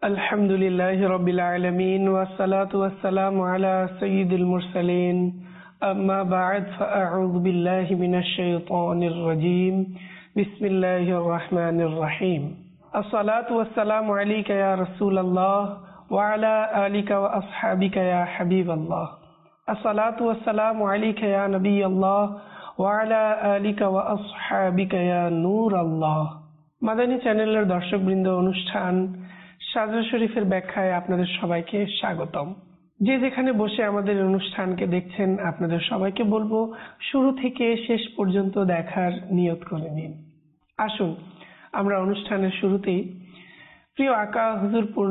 আলহামদুলিল্লাহি রাব্বিল আলামিন ওয়াসসালাতু ওয়াসসালামু আলা সাইয়্যিদিল মুরসালিন আম্মা বা'দ ফাআউযু বিল্লাহি মিনাশ শাইতানির রাজীম বিসমিল্লাহির রাহমানির রহিম আসসালাতু ওয়াসসালামু আলাইকা ইয়া রাসূলুল্লাহ ওয়া আলা আলিকা ওয়া আসহাবিকা ইয়া হাবিবাল্লাহ আসসালাতু ওয়াসসালামু আলাইকা ইয়া নবিয়াল্লাহ ওয়া আলা আলিকা ওয়া আসহাবিকা ইয়া নূরাল্লাহ। মাদানী চ্যানেলের দর্শকবৃন্দ, অনুষ্ঠান শাজরা শরীফের ব্যাখ্যায় আপনাদের সবাইকে স্বাগতম। যে যেখানে বসে আমাদের অনুষ্ঠানকে দেখছেন, আপনাদের সবাইকে বলবো শুরু থেকে শেষ পর্যন্ত দেখার নিয়ত করে নিন। আসুন আমরা অনুষ্ঠানের শুরুতেই প্রিয় আকা হুজুরপুর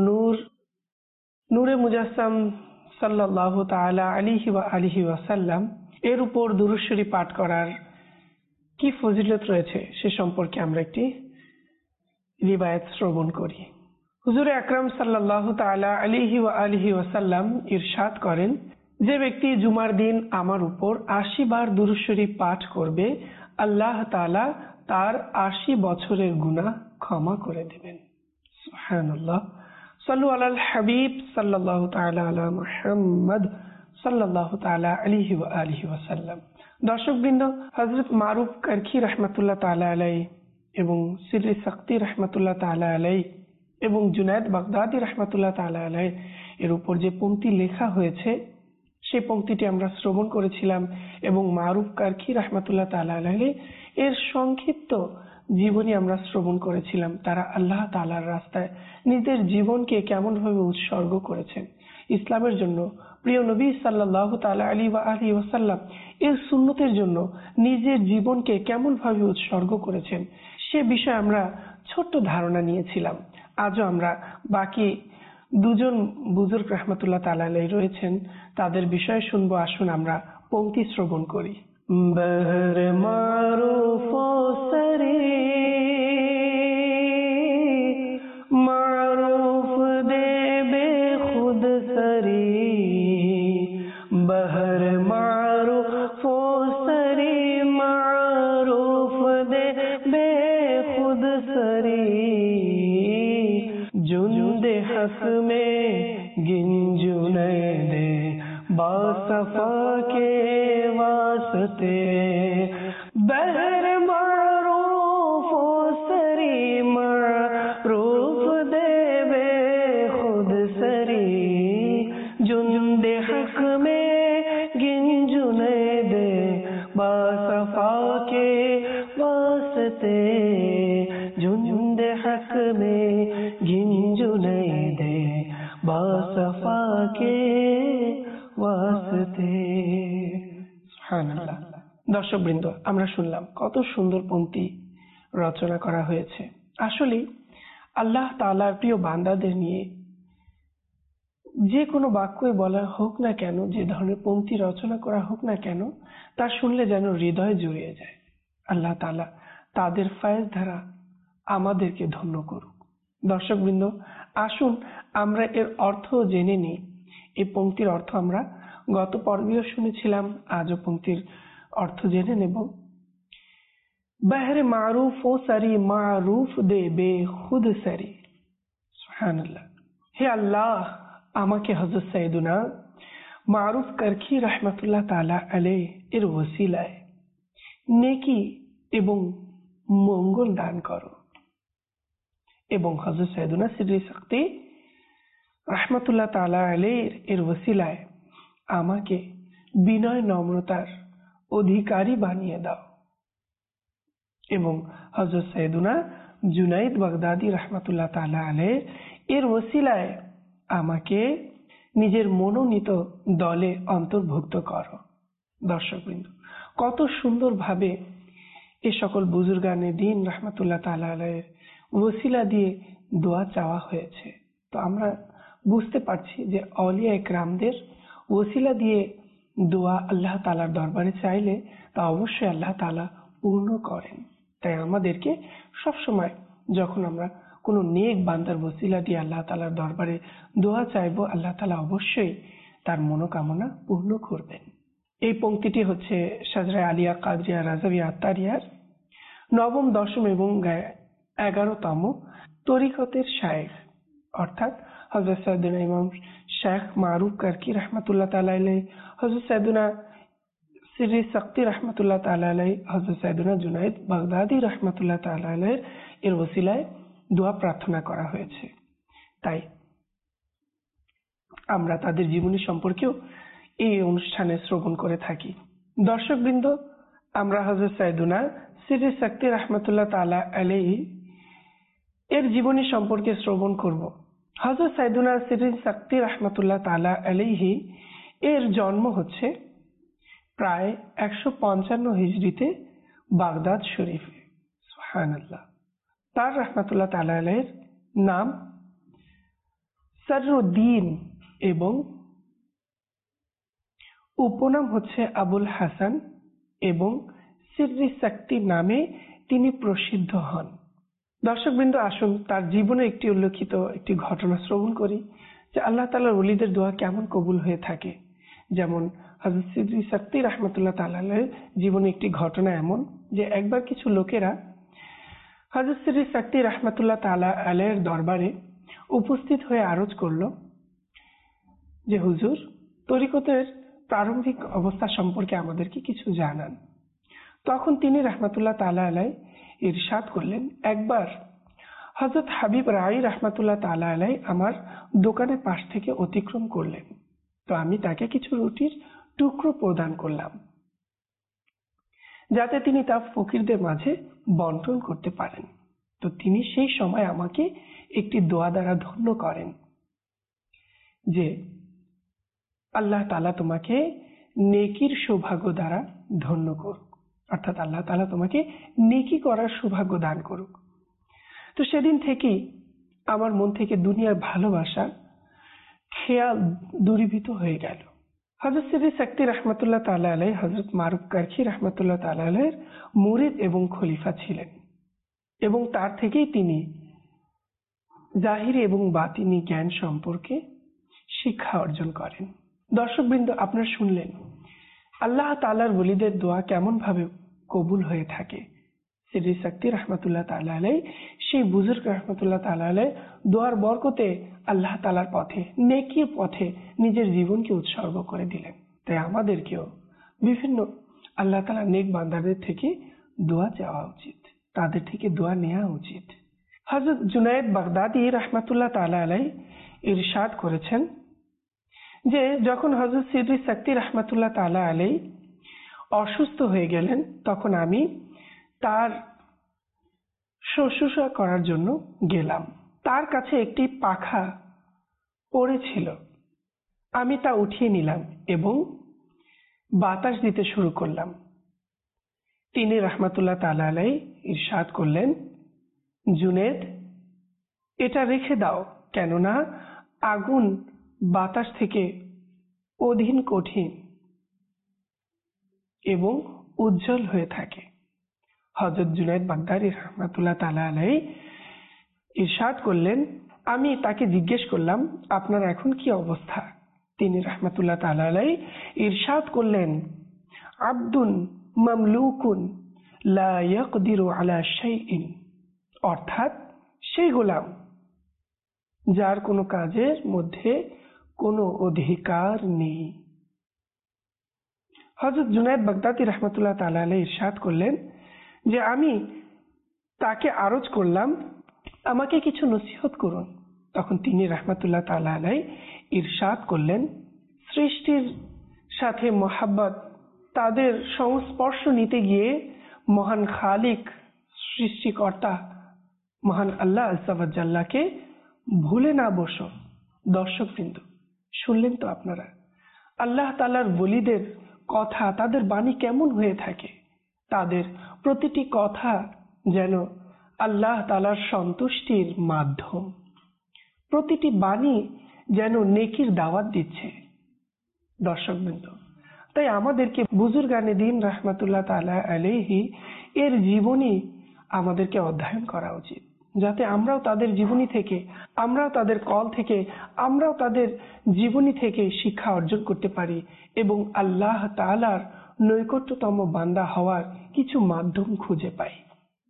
নূরে মুজাসসাম সাল্লাল্লাহু তাআলা আলাইহি ওয়াসাল্লাম এর উপর দুরূদ শরীফ পাঠ করার কি ফজিলত রয়েছে সে সম্পর্কে আমরা একটি রিওয়ায়াত শ্রবণ করি। হুজুর আকরাম সাল্লাল্লাহু তাআলা আলাইহি ওয়াসাল্লাম ইরশাদ করেন, যে ব্যক্তি জুমার দিন আমার উপর ৮০ বার দুরূদ শরীফ পাঠ করবে, আল্লাহ তাআলা তার ৮০ বছরের গুনাহ ক্ষমা করে দেবেন। সুবহানাল্লাহ। সাল্লু আলাল হাবিব সাল্লাল্লাহু তাআলা আলা মুহাম্মদ সাল্লাল্লাহু তাআলা আলাইহি ওয়াসাল্লাম। দর্শকবৃন্দ, হযরত মারুফ কারখী রাহমাতুল্লাহ তাআলা আলাইহি এবং সিররি সাকতি রাহমাতুল্লাহ তাআলা আলাইহি এবং জুনায়েদ বাগদাদি রাহমাতুল্লাহ তাআলা আলাইহি এর উপর যে পংক্তি লেখা হয়েছে সেই পংক্তিটি আমরা শ্রবণ করেছিলাম এবং মারুফ কারখী রাহমাতুল্লাহ তাআলা আলাইহি এর সংক্ষিপ্ত জীবনী আমরা শ্রবণ করেছিলাম। তারা আল্লাহ তাআলার রাস্তায় নিজের জীবনকে কেমন ভাবে উৎসর্গ করেছেন, ইসলামের জন্য, প্রিয় নবী সাল্লাল্লাহু তাআলা আলাইহি ওয়াসাল্লাম এর সুন্নতের জন্য নিজের জীবনকে কেমন ভাবে উৎসর্গ করেছেন সে বিষয়ে আমরা ছোট্ট ধারণা নিয়েছিলাম। আজও আমরা বাকি দুজন বুজুর্গ রাহমাতুল্লাহ তাআলা আলাইহি রয়েছেন, তাদের বিষয়ে শুনবো। আসুন আমরা পংক্তি শ্রবণ করি। বহর মারুফ সরি মারুফ দেবে খুদ সরি, বহর মারুফ সরি মারুফ দেবে খুদ সরি, जुंदे हक में गिंजुने दे बासफा के वास्ते, बहर मारूफ सरी मारूफ देवे खुद सरी, जुंदे हक में गिंजुने दे बासफा के वास्ते, जुंदे हक में गिंजुने दे बासफा के वास्ते। সুবহানাল্লাহ। দর্শকবৃন্দ, আমরা শুনলাম কত সুন্দর পংক্তি রচনা করা হয়েছে। আসলে আল্লাহ তাআলার প্রিয় বান্দাদের নিয়ে যে কোনো বাক্যই বলা হোক না কেন, যে ধরনের পংক্তি রচনা করা হোক না কেন, তা শুনলে যেন হৃদয় জুড়িয়ে যায়। আল্লাহ তাআলা তাদের ফয়েজ ধারা আমাদেরকে ধন্য করুক। দর্শকবৃন্দ, আসুন আমরা এর অর্থ জেনে নিই। এই পংক্তির অর্থ আমরা গত পর্বেও শুনেছিলাম, আজও পংক্তির অর্থ জেনে নেব। বহরে মারুফ ও সারি মারুফ দে বে খুদ সারি। সুবহানাল্লাহ। হে আল্লাহ, আমাকে হযরত সাইয়েদুনা মারুফ কারখী রাহমাতুল্লাহ তাআলা আলাইহি এর ওসিলায় নেকি এবং মঙ্গল দান করো, এবং হযরত সাইয়েদুনা সিররি সাকতি রাহমাতুল্লাহ তাআলা আলাইহি এর ওসিলায় আমাকে বিনয় নম্রতার অধিকারী বানিয়ে দাও, এবং হযরত সাইয়েদুনা জুনায়েদ বাগদাদি রাহমাতুল্লাহ তাআলা আলাইহি এর ওসিলায় আমাকে নিজের মনোনীত দলে অন্তর্ভুক্ত করো। দর্শকবৃন্দ, কত সুন্দরভাবে এ সকল বুজুর্গানে দ্বীন রাহমাতুল্লাহ তাআলা আলাইহির ওসিলা দিয়ে দোয়া চাওয়া হয়েছে। তো আমরা বুঝতে পারছি যে আউলিয়া ইকরামদের ওসিলা দিয়ে দোয়া আল্লাহ তাআলার দরবারে চাইলে তা অবশ্যই আল্লাহ তাআলা পূর্ণ করেন। তাই আমাদেরকে সবসময় যখন আমরা কোনো নেক বান্দার ওসিলা দিয়ে আল্লাহ তাআলার দরবারে দোয়া চাইবো, আল্লাহ তাআলা অবশ্যই তার মনোকামনা পূর্ণ করবেন। এই পংক্তিটি হচ্ছে শাজরা আলিয়া কাদরিয়া রাজাবিয়া আত্তারিয়ার নবম, দশম এবং 11তম তরিকতের শায়েখ অর্থাৎ হযরত সাইয়েদুনা ইমাম শেখ মারুফ কারকি রহমাতুল্লাহ তাআলা আলাইহি, হযরত সাইয়েদুনা সিরি সাক্তি রহমাতুল্লাহ তাআলা আলাইহি, হযরত সাইয়েদুনা জুনায়েদ বাগদাদি রহমাতুল্লাহ তাআলা আলাইহি এর ওসিলায় দোয়া প্রার্থনা করা হয়েছে। তাই আমরা তাদের জীবনী সম্পর্কেও এই অনুষ্ঠানে শ্রবণ করে থাকি। দর্শকবৃন্দ, আমরা হযরত সাইয়েদুনা সিরি সাক্তি রহমাতুল্লাহ তাআলা আলাইহি এর জীবনী সম্পর্কে শ্রবণ করব। হযরত সাইয়েদুনা সিরি সাক্তি রহমাতুল্লাহ তাআলা আলাইহি এর জন্ম হচ্ছে প্রায় 155 হিজরিতে বাগদাদ শরীফে। সুবহানাল্লাহ। তার রহমাতুল্লাহ তাআলা আলাইহির নাম সররুদ্দিন এবং উপনাম হচ্ছে আবুল হাসান এবং সিরি সাক্তি নামে তিনি প্রসিদ্ধ হন। দর্শকবৃন্দ, আসুন তার জীবনে একটি উল্লেখিত একটি ঘটনা শ্রবণ করি যে আল্লাহ তাআলার ওলিদের দোয়া কেমন কবুল হয়ে থাকে। যেমন হযরত সিরি সাক্তি রহমাতুল্লাহ তাআলা আলাইহির জীবনে একটি ঘটনা এমন যে একবার কিছু লোকেরা হযরত সিরি সাক্তি রহমাতুল্লাহ তাআলা আলাইহির দরবারে উপস্থিত হয়ে আরজ করলো যে হুজুর, তরিকতের প্রারম্ভিক অবস্থা সম্পর্কে আমাদেরকে কিছু জানান। তখন তিনি রহমাতুল্লাহ তাআলা আলাইহি ইরশাদ করলেন, একবার হযরত হাবিব রাই রহমাতুল্লাহ তাআলা আলাইহি আমার দোকানের পাশ থেকে অতিক্রম করলেন। তো আমি তাকে কিছু রুটির টুকরো প্রদান করলাম যাতে তিনি তা ফকিরদের মাঝে বন্টন করতে পারেন। তো তিনি সেই সময় আমাকে একটি দোয়া দ্বারা ধন্য করেন যে আল্লাহ তাআলা তোমাকে নেকির সৌভাগ্য দ্বারা ধন্য করুক, অর্থাৎ আল্লাহ তাআলা তোমাকে নেকি করার সৌভাগ্য দান করুক। তো সেদিন থেকেই আমার মন থেকে দুনিয়ার ভালোবাসা খেয়াল দূরীভূত হয়ে গেল। হযরত সিরি সাক্তি রহমাতুল্লাহ তাআলা আলাইহি হযরত মারুফ কারকি রহমাতুল্লাহ তাআলা আলাইহির মুরিদ এবং খলিফা ছিলেন এবং তার থেকেই তিনি জাহিরি এবং বাতিনি জ্ঞান সম্পর্কে শিক্ষা অর্জন করেন। দর্শকবৃন্দ, আপনারা শুনলেন আল্লাহ তাআলার ওলিদের দোয়া কেমন ভাবে কবুল হয়ে থাকে। সিরি সাক্তি রহমাতুল্লাহ তাআলা আলাইহি সেই বুজুর্গ রহমাতুল্লাহ তাআলা আলাইহি দোয়ার বরকতে আল্লাহ তাআলার পথে, নেকির পথে নিজের জীবনকে উৎসর্গ করে দিলেন। তাই আমাদেরকেও বিভিন্ন আল্লাহ তাআলার নেক বান্দাদের থেকে দোয়া চাওয়া উচিত, তাদের থেকে দোয়া নেওয়া উচিত। হযরত জুনায়েদ বাগদাদি রহমাতুল্লাহ তাআলা আলাইহি ইরশাদ করেছেন যে যখন হযরত সিরি সাক্তি রহমাতুল্লাহ তাআলা আলাইহি অসুস্থ হয়ে গেলেন তখন আমি তার শুশ্রূষা করার জন্য গেলাম। তার কাছে একটি পাখা পড়েছিল, আমি তা উঠিয়ে নিলাম এবং বাতাস দিতে শুরু করলাম। তিনি রহমাতুল্লাহ তাআলা আলাইহি ইরশাদ করলেন, জুনেদ, এটা রেখে দাও, কেননা আগুন বাতাস থেকে অধীন কঠিন এবং উজ্জ্বল হয়ে থাকে। হযরত জুনায়েদ বাগদাদি রহমাতুল্লাহ তাআলা আলাইহি ইরশাদ করলেন, আমি তাকে জিজ্ঞেস করলাম, আপনার এখন কি অবস্থা? তিনি রহমাতুল্লাহ তাআলা আলাইহি ইরশাদ করলেন, আব্দুন মামলুকুন লা ইয়াকদিরু আলা শাইইন, অর্থাৎ সেই গোলাম যার কোনো কাজের মধ্যে কোনো অধিকার নেই। হযরত জুনায়েদ বাগদাদি রহমাতুল্লাহ তাআলা আলাইহি ইরশাদ করলেন যে আমি তাকে আরজ করলাম, আমাকে কিছু নসিহত করুন। তখন তিনি রহমাতুল্লাহ তাআলা আলাইহি ইরশাদ করলেন, সৃষ্টির সাথে মহাব্বত, তাদের সংস্পর্শ নিতে গিয়ে মহান খালিক, সৃষ্টিকর্তা মহান আল্লাহ আযজা ওয়া জাল্লাকে ভুলে না বসো। দর্শকবৃন্দ, শুনলেন তো আপনারা আল্লাহ তাআলার ওলিদের কথা, তাদের বাণী কেমন হয়ে থাকে। তাদের প্রতিটি কথা যেন আল্লাহ তাআলার সন্তুষ্টির মাধ্যম, প্রতিটি বাণী যেন নেকির দাওয়াত দিচ্ছে। দর্শকবৃন্দ, তাই আমাদেরকে বুজুর্গানে দ্বীন রাহমাতুল্লাহ তাআলা আলাইহি এর জীবনী আমাদেরকে অধ্যয়ন করা উচিত, যাতে আমরাও তাদের জীবনী থেকে, আমরাও তাদের কল থেকে, আমরাও তাদের জীবনী থেকে শিক্ষা অর্জন করতে পারি এবং আল্লাহ তাআলার নৈকট্যতম বান্দা হওয়ার কিছু মাধ্যম খুঁজে পাই।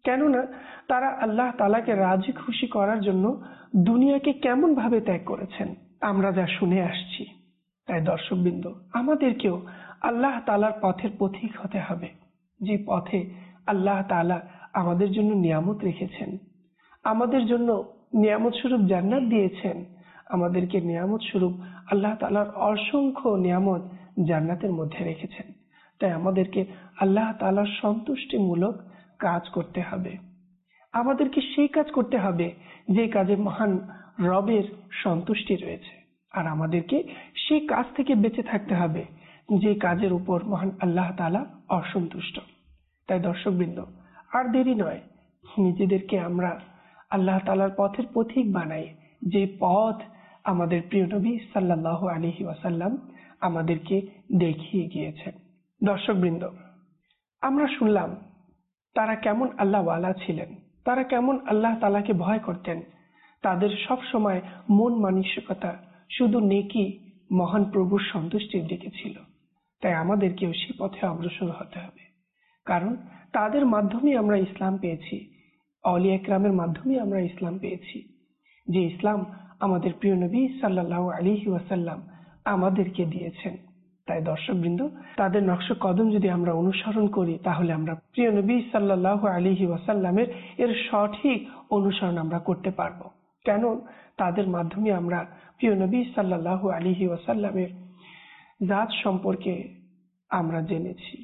কেননা তারা আল্লাহ তাআলাকে রাজি খুশি করার জন্য দুনিয়াকে কেমন ভাবে ত্যাগ করেছেন আমরা যা শুনে আসছি। তাই দর্শকবৃন্দ, আমাদেরকেও আল্লাহ তাআলার পথের পথিক হতে হবে, যে পথে আল্লাহ তাআলা আমাদের জন্য নিয়ামত রেখেছেন, আমাদের জন্য নিয়ামত স্বরূপ জান্নাত দিয়েছেন, আমাদেরকে নিয়ামত স্বরূপ আল্লাহ তাআলার অসংখ্য নিয়ামত জান্নাতের মধ্যে রেখেছেন। তাই আমাদেরকে আল্লাহ তাআলার সন্তুষ্টিমূলক কাজ করতে হবে। আমাদেরকে সেই কাজ করতে হবে যে কাজে মহান রবের সন্তুষ্টি রয়েছে, আর আমাদেরকে সেই কাজ থেকে বেঁচে থাকতে হবে যে কাজের উপর মহান আল্লাহ তাআলা অসন্তুষ্ট। তাই দর্শকবৃন্দ, আর দেরি নয়, নিজেদেরকে আমরা আল্লাহ তাআলার পথের পথিক বানাই, যে পথ আমাদের প্রিয় নবী সাল্লাল্লাহু আলাইহি ওয়াসাল্লাম আমাদেরকে দেখিয়ে গিয়েছেন। দর্শকবৃন্দ, আমরা শুনলাম তারা কেমন আল্লাহওয়ালা ছিলেন, তারা কেমন আল্লাহ তাআলাকে ভয় করতেন। তাদের সব সময় মন মানসিকতা শুধু নেকি, মহান প্রভুর সন্তুষ্টির দিকে ছিল। তাই আমাদেরকেও সে পথে অগ্রসর হতে হবে, কারণ তাদের মাধ্যমে আমরা ইসলাম পেয়েছি, আউলিয়া কেরামের মাধ্যমে আমরা ইসলাম পেয়েছি, যে ইসলাম আমাদের প্রিয় নবী সাল্লাল্লাহু আলাইহি ওয়াসাল্লাম আমাদেরকে দিয়েছেন। তাই দর্শকবৃন্দ, তাদের নকশ কদম যদি আমরা অনুসরণ করি, তাহলে আমরা প্রিয় নবী সাল্লাল্লাহু আলাইহি ওয়াসাল্লামের এর সঠিক অনুসরণ আমরা করতে পারবো। কেন? তাদের মাধ্যমে আমরা প্রিয় নবী সাল্লাল্লাহু আলাইহি ওয়াসাল্লামের জাত সম্পর্কে আমরা জেনেছি।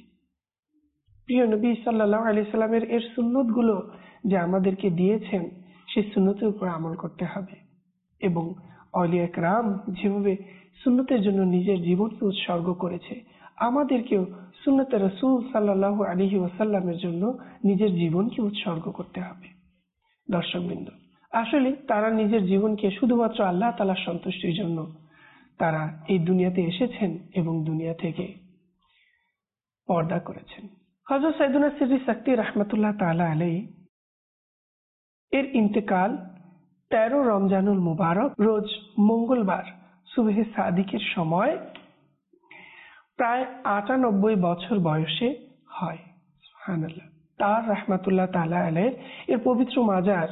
প্রিয় নবী সাল্লাল্লাহু আলাইহি ওয়াসাল্লামের এর সুন্নত গুলো যে আমাদেরকে দিয়েছেন, সেই সুন্নতের উপর আমল করতে হবে। এবং আউলিয়া কেরাম যেভাবে সুন্নতের জন্য নিজের জীবনকে উৎসর্গ করেছে, আমাদেরকেও সুন্নতে রাসূল সাল্লাল্লাহু আলাইহি ওয়াসাল্লামের জন্য নিজের জীবনকে উৎসর্গ করতে হবে। দর্শকবৃন্দ, আসলে তারা নিজের জীবনকে শুধুমাত্র আল্লাহ তাআলার সন্তুষ্টির জন্য তারা এই দুনিয়াতে এসেছেন এবং দুনিয়া থেকে পর্দা করেছেন। হযরত সাইয়েদুনা সিররি সাকতি রাহমাতুল্লাহ তাআলা আলাইহি এর ইন্তেকাল 13 রমজানুল মুবারক রোজ মঙ্গলবার সুবহে সাদিকের সময় প্রায় ৯৮ বছর বয়সে হয়। সুবহানাল্লাহ। তার রাহমাতুল্লাহ তাআলা আলাইহি এর পবিত্র মাজার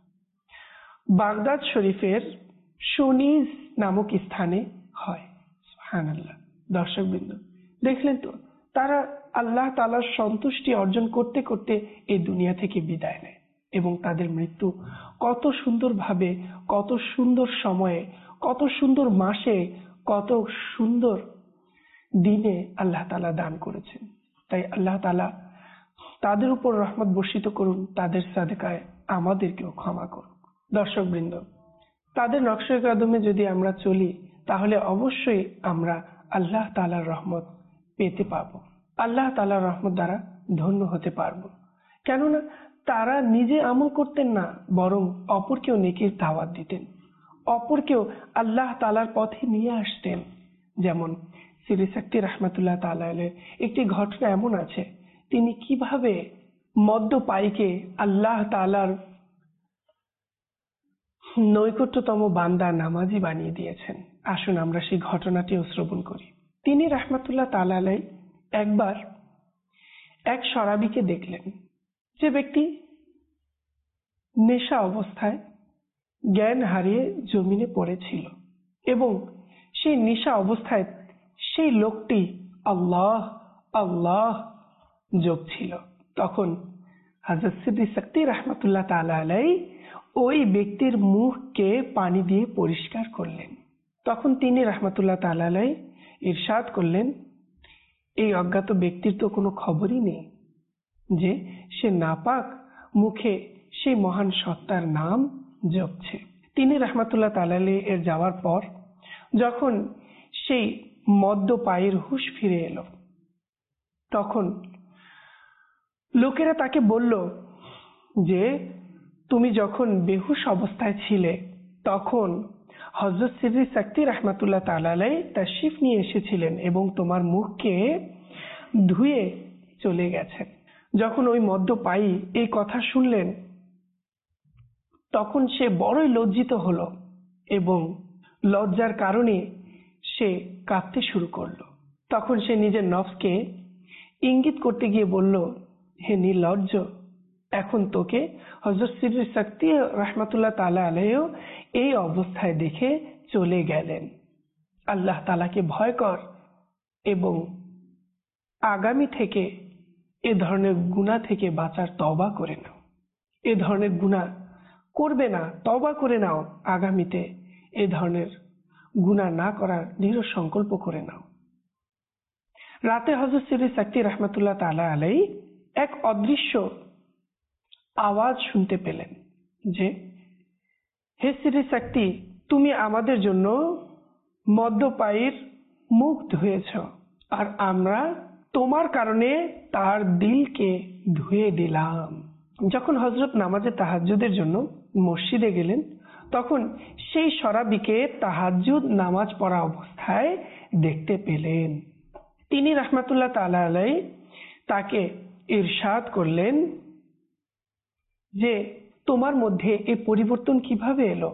বাগদাদ শরীফের সুনিজ নামক স্থানে হয়। সুবহানাল্লাহ। দর্শকবৃন্দ, দেখলেন তো, তারা আল্লাহ তাআলার সন্তুষ্টি অর্জন করতে করতে এই দুনিয়া থেকে বিদায় নেয়, এবং তাদের মৃত্যু কত সুন্দরভাবে, কত সুন্দর সময়ে, কত সুন্দর মাসে, কত সুন্দর দিনে আল্লাহ তাআলা দান করেছেন। তাই আল্লাহ তাআলা তাদের উপর রহমত বর্ষিত করুন, তাদের সাদকায় আমাদেরকেও ক্ষমা করুন। দর্শকবৃন্দ, তাদের নকশে কদমে যদি আমরা চলি, তাহলে অবশ্যই আমরা আল্লাহ তাআলার রহমত পেতে পাবো, আল্লাহ তাআলার রহমত দ্বারা ধন্য হতে পারবো। কেননা তারা নিজে আমল করতেন না, বরং অপরকেও নেকির দাওয়াত দিতেন, অপরকেও আল্লাহ তাআলার পথে নিয়ে আসতেন। যেমন সিররি সাকতি রাহমাতুল্লাহ তাআলা আলাইহি একটি ঘটনা এমন আছে, তিনি কিভাবে মদ্যপায়ীকে আল্লাহ তাআলার নৈকট্যতম বান্দা, নামাজি বানিয়ে দিয়েছেন। আসুন আমরা সেই ঘটনাটিও শ্রবণ করি। তিনি রাহমাতুল্লাহ তাআলা আলাইহি একবার এক শরাবীকে দেখলেন, যে ব্যক্তি নেশা অবস্থায় জ্ঞান হারিয়ে জমিনে পড়েছিল, এবং সেই নেশা অবস্থায় সেই লোকটি আল্লাহ আল্লাহ জপছিল। তখন হযরত সিররি সাকতি রাহমাতুল্লাহ তাআলা আলাইহি ওই ব্যক্তির মুখকে পানি দিয়ে পরিষ্কার করলেন। তখন তিনি রাহমাতুল্লাহ তাআলা আলাইহি ইরশাদ করলেন, এই অজ্ঞাত ব্যক্তির তো কোনো খবরই নেই যে সে নাপাক মুখে সেই মহান সত্তার নাম জপছে। তিনি রাহমাতুল্লাহ তাআলা আলাইহি এর যাওয়ার পর যখন সেই মদ্যপায়ীর হুঁশ ফিরে এলো, তখন লোকেরা তাকে বলল যে তুমি যখন বেহুশ অবস্থায় ছিলে, তখন হযরত সিররি সাকতি রাহমাতুল্লাহ তাআলা আলাইহি তাশরিফ নিয়ে এসেছিলেন এবং তোমার মুখকে ধুয়ে চলে গেছেন। যখন ওই মদ্যপায়ী এই কথা শুনলেন, তখন সে বড়ই লজ্জিত হলো এবং লজ্জার কারণে সে কাঁদতে শুরু করলো। তখন সে নিজের নফসকে ইঙ্গিত করতে গিয়ে বলল, হে নির্লজ্জ, এখন তোকে হযরত সিররি সাকতি রাহমাতুল্লাহ তাআলা আলাইহিও এই অবস্থায় দেখে চলে গেলেন। আল্লাহ তাআলাকে ভয় কর এবং আগামী থেকে এ ধরনের গুনাহ থেকে বাঁচার তওবা করে নাও। এ ধরনের গুনাহ করবে না, তওবা করে নাও। আগামীতে এ ধরনের গুনাহ না করার দৃঢ় সংকল্প করে নাও। রাতে হযরত সিররি সাকতি রাহমাতুল্লাহ তাআলা আলাইহি এক অদৃশ্য আওয়াজ শুনতে পেলেন যে, হে সিররি সাকতি, তুমি আমাদের জন্য মদ্যপায়ীর মুখ ধুয়েছ, আর আমরা তোমার কারণে তার দিলকে ধুয়ে দিলাম। যখন হযরত নামাজে তাহাজ্জুদের জন্য মসজিদে গেলেন, তখন সেই শরাবীকে তাহাজ্জুদ নামাজ পড়া অবস্থায় দেখতে পেলেন। তিনি রাহমাতুল্লাহ তাআলা আলাইহি তাকে ইরশাদ করলেন যে, তোমার মধ্যে এই পরিবর্তন কিভাবে এলো?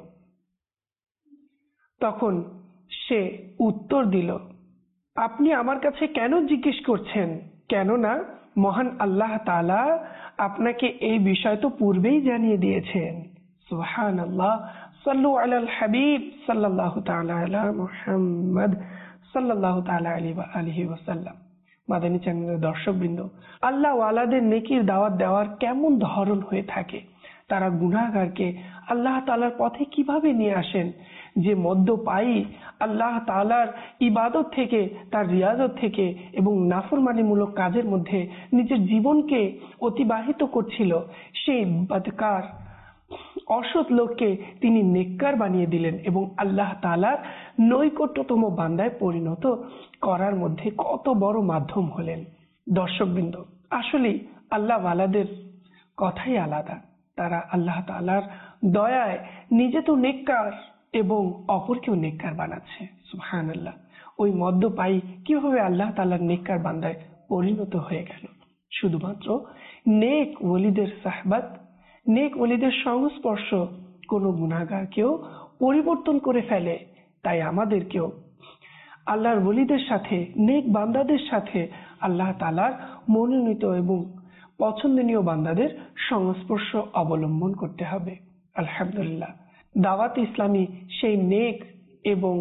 তখন সে উত্তর দিল, আপনি আমার কাছে কেন জিজ্ঞেস করছেন? কেননা মহান আল্লাহ তাআলা আপনাকে এই বিষয় তো পূর্বেই জানিয়ে দিয়েছেন। সুবহানাল্লাহ। সাল্লু আলাল হাবিব সাল্লাল্লাহু তাআলা আলা মুহাম্মদ সাল্লাল্লাহু তাআলা আলাইহি ওয়া আলিহি ওয়াসাল্লাম। মাদানী চ্যানেলের দর্শকবৃন্দ, আল্লাহ ওয়ালাদের নেকির দাওয়াত দেওয়ার কেমন ধরন হয়ে থাকে? তারা গুনাহগারকে আল্লাহ তাআলার পথে কিভাবে নিয়ে আসেন? যে মদ্যপায়ী আল্লাহ তাআলার ইবাদত থেকে, তার রিয়াজত থেকে এবং নাফরমানিমূলক কাজের মধ্যে নিজের জীবনকে অতিবাহিত করছিল, সেই বদকার অসৎ লোককে তিনি নেককার বানিয়ে দিলেন এবং আল্লাহ তাআলার নৈকট্যতম বান্দায় পরিণত করার মধ্যে কত বড় মাধ্যম হলেন। দর্শকবৃন্দ, আসলে আল্লাহ ওয়ালাদের কথাই আলাদা। তারা আল্লাহ তাআলার দয়ায় নিজে তো নেককার এবং অপরকেও নেককার বানাচ্ছে। সুবহানাল্লাহ। ওই মদ্যপায়ী কিভাবে আল্লাহ তাআলার নেককার বান্দায় পরিণত হয়ে গেল? শুধুমাত্র নেক ওলিদের সাহবাত, নেক ওলিদের সংস্পর্শ কোনো গুনাহগারকেও পরিবর্তন করে ফেলে। তাই আমাদেরকেও আল্লাহর ওলিদের সাথে, নেক বান্দাদের সাথে আল্লাহ তাআলার মনোনীত এবং পছন্দনীয় বান্দাদের সংস্পর্শ অবলম্বন করতে হবে। আলহামদুলিল্লাহ, দাওয়াত ইসলামী সেই নেক এবং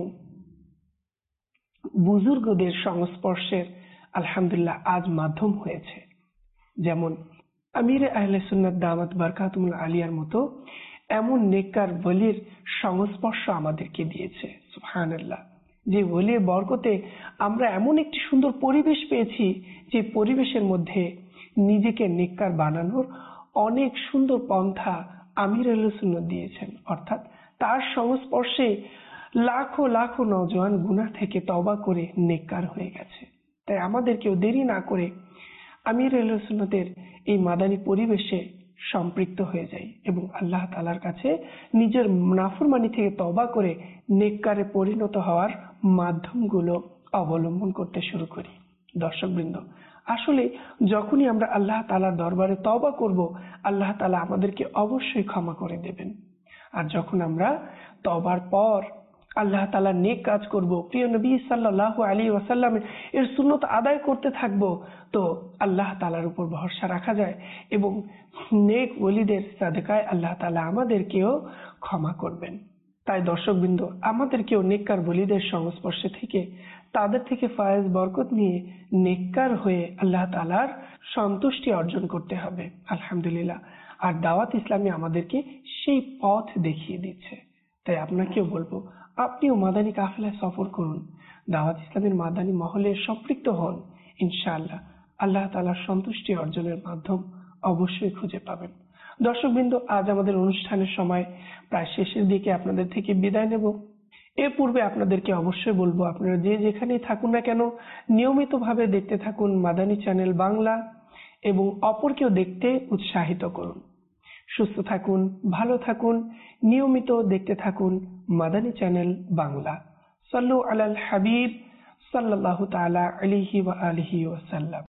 বুজুর্গদের সংস্পর্শের আলহামদুলিল্লাহ আজ মাধ্যম হয়েছে। যেমন আমিরে আহলে সুন্নাত দামাত বারকাতুল আলিয়ার মতো এমন নেককার ওলির সংস্পর্শ আমাদেরকে দিয়েছে। সুবহানাল্লাহ। যে ওলির বরকতে আমরা এমন একটি সুন্দর পরিবেশ পেয়েছি, যে পরিবেশের মধ্যে নিজেকে নেককার বানানোর অনেক সুন্দর পন্থা আমির আহলে সুন্নাত দিয়েছেন। অর্থাৎ তার সংস্পর্শে লাখো লাখো নওজোয়ান গুনাহ থেকে তওবা করে নেককার হয়ে গেছে। তাই আমাদেরকেও দেরি না করে আমির আহলে সুন্নাতের এই মাদানী পরিবেশে সম্পৃক্ত হয়ে যাই এবং আল্লাহ তাআলার কাছে নিজের নাফরমানি থেকে তওবা করে নেককারে পরিণত হওয়ার মাধ্যমগুলো অবলম্বন করতে শুরু করি। দর্শকবৃন্দ, আসলে যখনই আমরা আল্লাহ তাআলার দরবারে তওবা করব, আল্লাহ তাআলা আমাদেরকে অবশ্যই ক্ষমা করে দেবেন। আর যখন আমরা তওবার পর আল্লাহ তাআলা নেক কাজ করব, প্রিয় নবী সাল্লাল্লাহু আলাইহি ওয়াসাল্লাম এর সুন্নত আদায় করতে থাকব, তো আল্লাহ তাআলার উপর ভরসা রাখা যায় এবং নেক ওলিদের সাদকায় আল্লাহ তাআলা আমাদেরকেও ক্ষমা করবেন। তাই দর্শকবৃন্দ, আমাদেরকেও নেককার ওলিদের সংস্পর্শে থেকে তাদের থেকে ফায়েজ বরকত নিয়ে নেককার হয়ে আল্লাহ তাআলার সন্তুষ্টি অর্জন করতে হবে। আলহামদুলিল্লাহ। আর দাওয়াত ইসলামী আমাদেরকে সেই পথ দেখিয়ে দিচ্ছে। তাই আপনাকেও বলবো, আপনিও মাদানী কাফেলায় সফর করুন, দাওয়াত ইসলামের মাদানী মহলে সম্পৃক্ত হন। ইনশাআল্লাহ আল্লাহ তাআলার সন্তুষ্টি অর্জনের মাধ্যম অবশ্যই খুঁজে পাবেন। দর্শকবৃন্দ, আজ আমাদের অনুষ্ঠানের সময় প্রায় শেষের দিকে, আপনাদের থেকে বিদায় নেব। এর পূর্বে আপনাদেরকে অবশ্যই বলবো, আপনারা যে যেখানেই থাকুন না কেন নিয়মিতভাবে দেখতে থাকুন মাদানী চ্যানেল বাংলা এবং অপরকেও দেখতে উৎসাহিত করুন। সুস্থ থাকুন, ভালো থাকুন, নিয়মিত দেখতে থাকুন মাদানী চ্যানেল বাংলা। সাল্লু আলাল হাবিব সাল্লাল্লাহু তাআলা আলাইহি ওয়া আলিহি ওয়াসাল্লাম।